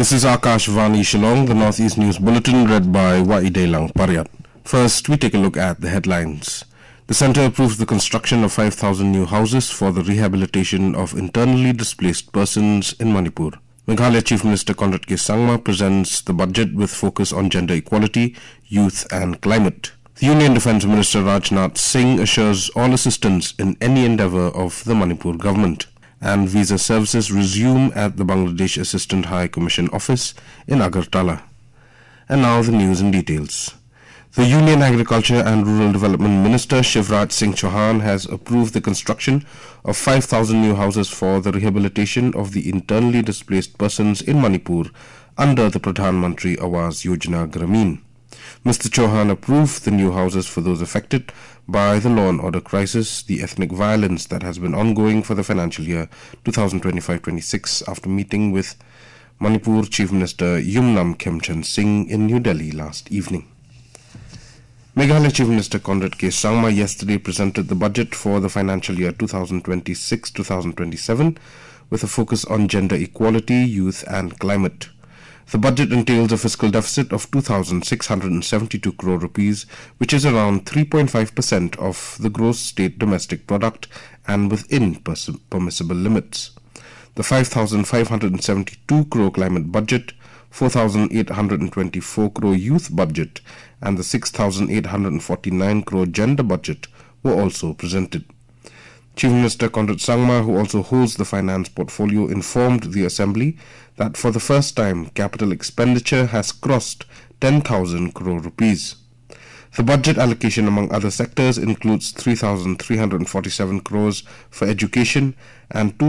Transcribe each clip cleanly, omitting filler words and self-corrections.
This is Akashvani Shillong, the Northeast News Bulletin, read by Waidelang Paryat. First, we take a look at the headlines. The Centre approves the construction of 5,000 new houses for the rehabilitation of internally displaced persons in Manipur. Meghalaya Chief Minister Conrad K. Sangma presents the budget with focus on gender equality, youth and climate. The Union Defence Minister Rajnath Singh assures all assistance in any endeavour of the Manipur government. And visa services resume at the Bangladesh Assistant High Commission office in Agartala. And now the news in details. The Union Agriculture and Rural Development Minister Shivraj Singh Chauhan has approved the construction of 5,000 new houses for the rehabilitation of the internally displaced persons in Manipur under the Pradhan Mantri Awas Yojana Grameen. Mr. Chauhan approved the new houses for those affected by the law and order crisis, the ethnic violence that has been ongoing for the financial year 2025-26 after meeting with Manipur Chief Minister Yumnam Khemchand Singh in New Delhi last evening. Meghalaya Chief Minister Conrad K. Sangma yesterday presented the budget for the financial year 2026-2027 with a focus on gender equality, youth and climate. The budget entails a fiscal deficit of 2,672 crore rupees, which is around 3.5% of the gross state domestic product and within permissible limits. The 5,572 crore climate budget, 4,824 crore youth budget and the 6,849 crore gender budget were also presented. Chief Minister Conrad Sangma, who also holds the finance portfolio, informed the Assembly that for the first time capital expenditure has crossed 10,000 crore rupees. The budget allocation among other sectors includes 3,347 crores for education and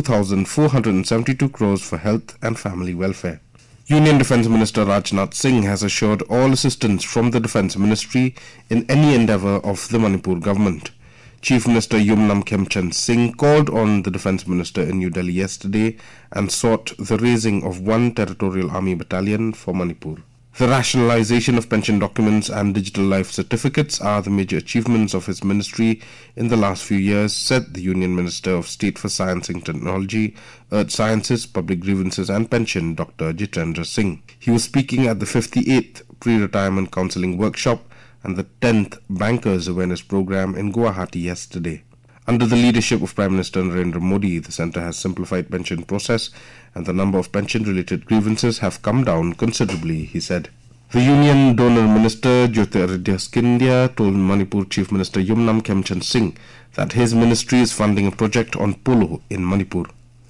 2,472 crores for health and family welfare. Union Defence Minister Rajnath Singh has assured all assistance from the Defence Ministry in any endeavour of the Manipur government. Chief Minister Yumnam Khemchand Singh called on the Defence Minister in New Delhi yesterday and sought the raising of one Territorial Army battalion for Manipur. The rationalization of pension documents and digital life certificates are the major achievements of his ministry in the last few years, said the Union Minister of State for Science and Technology, Earth Sciences, Public Grievances and Pension, Dr. Jitendra Singh. He was speaking at the 58th Pre-Retirement Counselling Workshop and the 10th Bankers Awareness Program in Guwahati yesterday. Under the leadership of Prime Minister Narendra Modi, the centre has simplified pension process and the number of pension-related grievances have come down considerably, he said. The Union Donor Minister Jyotiraditya Scindia told Manipur Chief Minister Yumnam Khemchand Singh that his ministry is funding a project on polo in Manipur.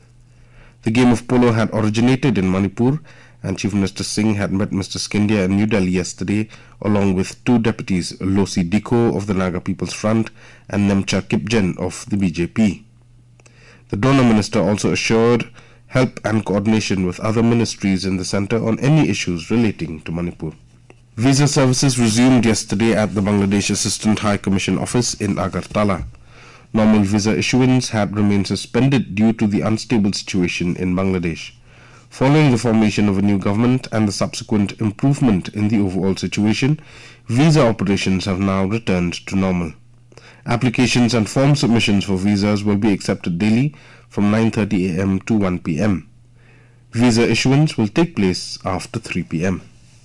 The game of polo had originated in Manipur, and Chief Minister Singh had met Mr. Scindia in New Delhi yesterday along with two deputies, Losi Dikho of the Naga People's Front and Nemcha Kipjen of the BJP. The donor minister also assured help and coordination with other ministries in the centre on any issues relating to Manipur. Visa services resumed yesterday at the Bangladesh Assistant High Commission office in Agartala. Normal visa issuance had remained suspended due to the unstable situation in Bangladesh. Following the formation of a new government and the subsequent improvement in the overall situation, visa operations have now returned to normal. Applications and form submissions for visas will be accepted daily from 9:30 a.m. to 1 p.m. Visa issuance will take place after 3 p.m.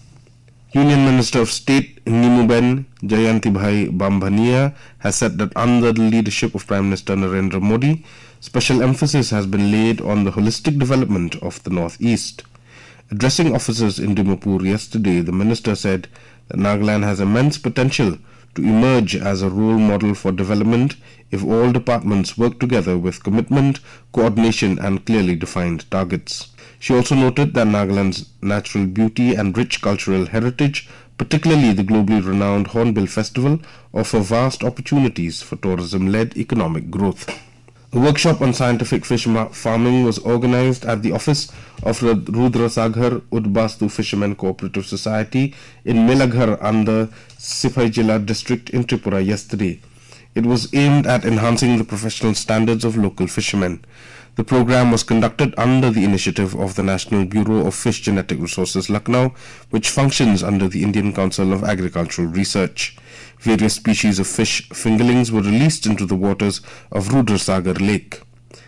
Union Minister of State Nimuben Jayantibhai Bambhania has said that under the leadership of Prime Minister Narendra Modi, special emphasis has been laid on the holistic development of the Northeast. Addressing officers in Dimapur yesterday, the minister said that Nagaland has immense potential to emerge as a role model for development if all departments work together with commitment, coordination and clearly defined targets. She also noted that Nagaland's natural beauty and rich cultural heritage, particularly the globally renowned Hornbill Festival, offer vast opportunities for tourism-led economic growth. A workshop on scientific fish farming was organized at the office of Rudrasagar Udbastu Fishermen Cooperative Society in Melaghar under Sipaijila district in Tripura yesterday. It was aimed at enhancing the professional standards of local fishermen. The program was conducted under the initiative of the National Bureau of Fish Genetic Resources, Lucknow, which functions under the Indian Council of Agricultural Research. Various species of fish fingerlings were released into the waters of Rudrasagar Lake.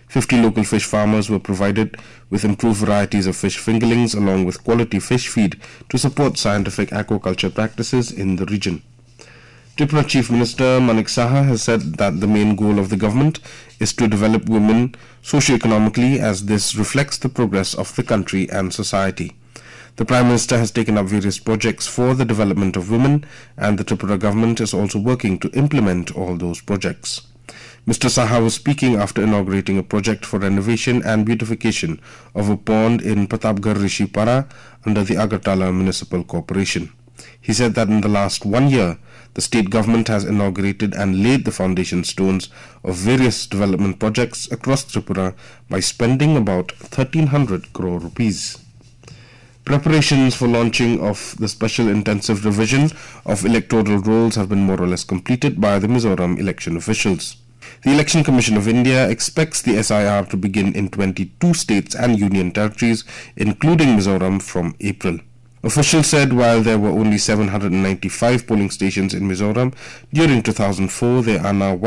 50 local fish farmers were provided with improved varieties of fish fingerlings along with quality fish feed to support scientific aquaculture practices in the region. Tripura Chief Minister Manik Saha has said that the main goal of the government is to develop women socio-economically, as this reflects the progress of the country and society. The Prime Minister has taken up various projects for the development of women, and the Tripura government is also working to implement all those projects. Mr. Saha was speaking after inaugurating a project for renovation and beautification of a pond in Pratapgarh Rishipara under the Agartala Municipal Corporation. He said that in the last 1 year, the state government has inaugurated and laid the foundation stones of various development projects across Tripura by spending about 1,300 crore rupees. Preparations for launching of the special intensive revision of electoral rolls have been more or less completed by the Mizoram election officials. The Election Commission of India expects the SIR to begin in 22 states and union territories, including Mizoram, from April. Officials said while there were only 795 polling stations in Mizoram during 2004, there are now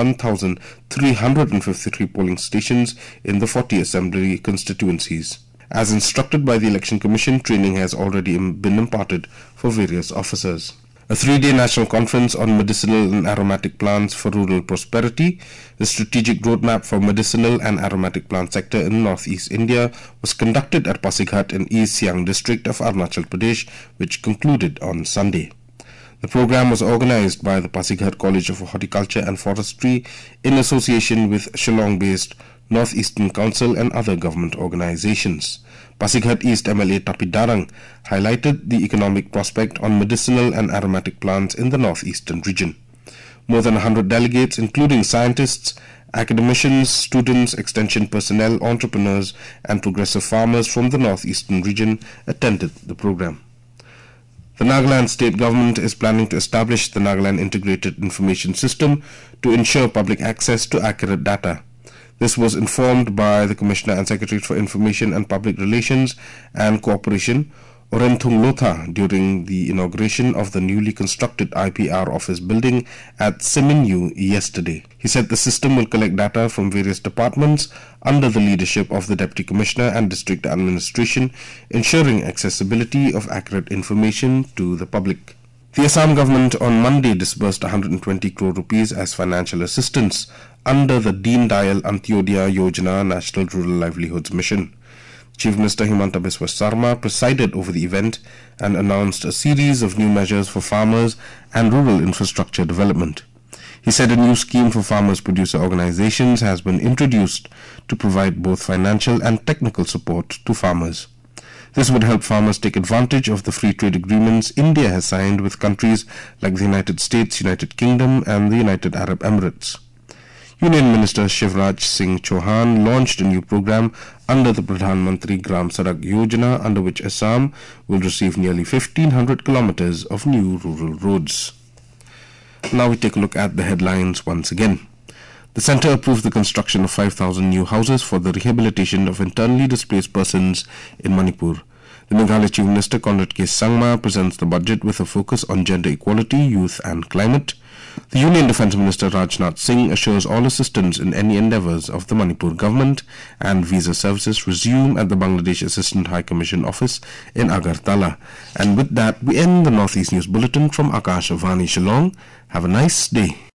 1,353 polling stations in the 40 assembly constituencies. As instructed by the Election Commission, training has already been imparted for various officers. A 3-day national conference on medicinal and aromatic plants for rural prosperity, the strategic roadmap for medicinal and aromatic plant sector in northeast India, was conducted at Pasighat in East Siang district of Arunachal Pradesh, which concluded on Sunday. The program was organized by the Pasighat College of Horticulture and Forestry in association with Shillong-based Northeastern Council and other government organizations. Pasighat East MLA Tapi Darang highlighted the economic prospect on medicinal and aromatic plants in the northeastern region. More than 100 delegates, including scientists, academicians, students, extension personnel, entrepreneurs, and progressive farmers from the northeastern region attended the program. The Nagaland state government is planning to establish the Nagaland Integrated Information System to ensure public access to accurate data. This was informed by the Commissioner and Secretary for Information and Public Relations and Cooperation, Orenthung Lotha, during the inauguration of the newly constructed IPR office building at Seminyu yesterday. He said the system will collect data from various departments under the leadership of the Deputy Commissioner and District Administration, ensuring accessibility of accurate information to the public. The Assam government on Monday disbursed 120 crore rupees as financial assistance under the Deen Dayal Antyodaya Yojana National Rural Livelihoods Mission. Chief Minister Himanta Biswa Sarma presided over the event and announced a series of new measures for farmers and rural infrastructure development. He said a new scheme for farmers producer organizations has been introduced to provide both financial and technical support to farmers. This would help farmers take advantage of the free trade agreements India has signed with countries like the United States, United Kingdom and the United Arab Emirates. Union Minister Shivraj Singh Chauhan launched a new program under the Pradhan Mantri Gram Sadak Yojana, under which Assam will receive nearly 1,500 kilometers of new rural roads. Now we take a look at the headlines once again. The centre approved the construction of 5,000 new houses for the rehabilitation of internally displaced persons in Manipur. The Meghalaya Chief Minister Conrad K. Sangma presents the budget with a focus on gender equality, youth and climate. The Union Defence Minister Rajnath Singh assures all assistance in any endeavours of the Manipur government, and visa services resume at the Bangladesh Assistant High Commission office in Agartala. And with that, we end the Northeast News Bulletin from Akashvani Shillong. Have a nice day.